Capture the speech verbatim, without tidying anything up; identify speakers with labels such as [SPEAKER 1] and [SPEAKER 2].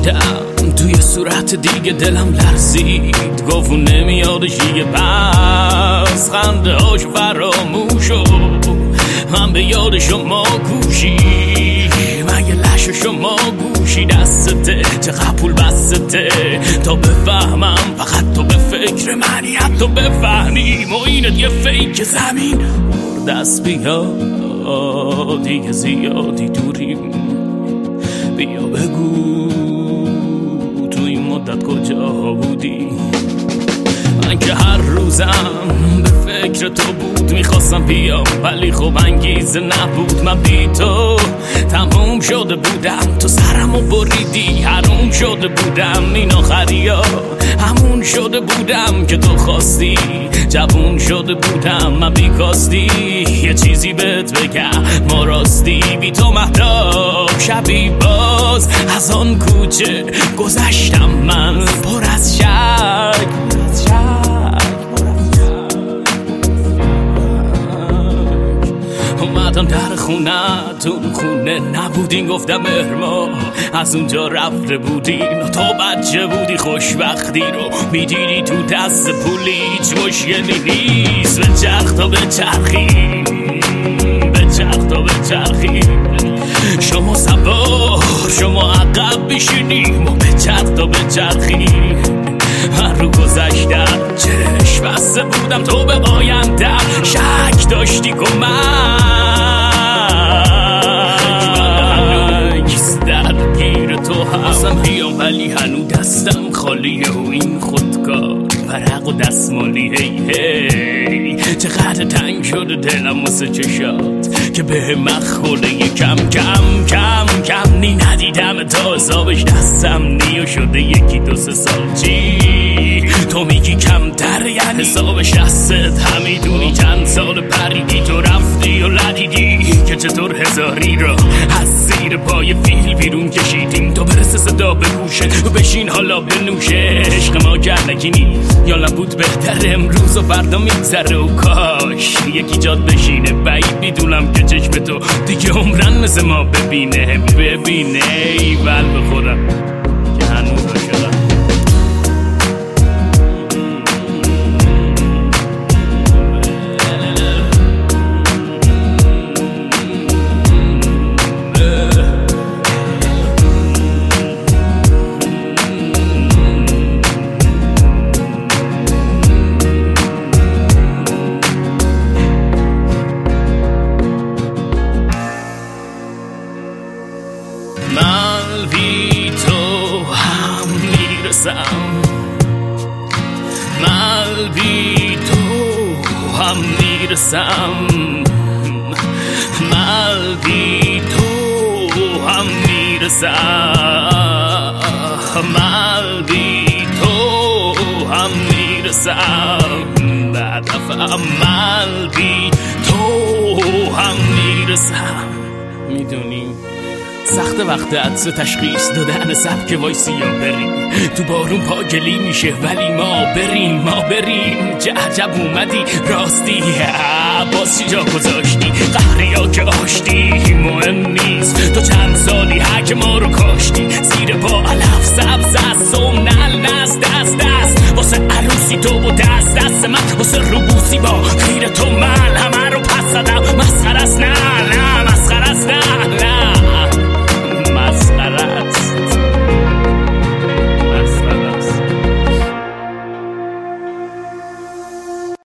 [SPEAKER 1] دیدم توی صورت دیگه دلم لرزید، گفت نمیادش دیگه پس خنده هاش فراموش و من به یاد شما کوشی، من یه لش شما گوشی دستته چقدر پول بسته تا بفهمم فقط تو به فکر منی، حتی بفهمی معینت یه فیک زمین دست بیا دیگه زیادی دوریم، بیا بگو تو این مدت کجا بودی. من که هر روزم به فکر تو بود، میخواستم بیام ولی خب انگیزه نبود. من بی تو تموم شده بودم، تو سرمو بریدی حروم شده بودم، این آخری ها همون شده بودم که تو خواستی، جوون شده بودم من بی کاستی. یه چیزی بهت بگم ما راستی بی تو مهتاب شبی باز از آن کوچه گذشتم من پر از شک اومدم در خونه تون خونه نبودین، گفتم مهرما از اونجا رفته بودین، تو بچه بودی خوشبختی رو میدیدی تو دست پولی، هیچ مشکلی نیست به چرخ تا به چرخی به چرخ تا به چرخی، شما سوار شما عقب بشینیم و به چرخ تا به چرخی. هر رو گذشتم چشم بسته بودم تو به آیندم شک داشتی کمک، درگیر تو هستم بیام ولی هنو دستم خالیه و این خودکار ورق و دستمالی. هی هی چقدر تنگ شده دلم واسه چشات که به مخوره کم کم کم کم نی ندیدم تا حسابش دستم نیو شده یکی دو سه سال. چی تو میگی کمتر یعنی حسابش دستت همیدونی چند سال پریدی تو رفتی و ندیدی که چطور هزاری رو از زیر پای فیل بیرون کشیدیم، تو برسه صدا به گوشه و بشین حالا بنوشه. عشق ما گرنگی نیست یا نبود بهتر امروز و فردا میگذره و کاش یکی جاد بشینه، بعید میدونم که چشم تو دیگه عمرن مثل ما ببینه ببینه ایول بخورم که هنوز رو شدم. من بی تو هم میرسم، من بی تو هم میرسم، من بی تو هم میرسم، من بی تو هم میرسم، بعد دفعه من بی تو هم میرسم. میدونی سخت وقت عدس تشخیص دادن سبک وایسی یا بریم تو بارون پاگلی میشه ولی ما بریم ما بریم. چه عجب اومدی راستی باز چی جا گذاشتی قهریا که آشتی مهم نیست تو چند سالی هک ما رو کاشتی زیر پا علف سبز از سوم نل نست دست دست واسه عروسی تو و دست دست من واسه روبوسی با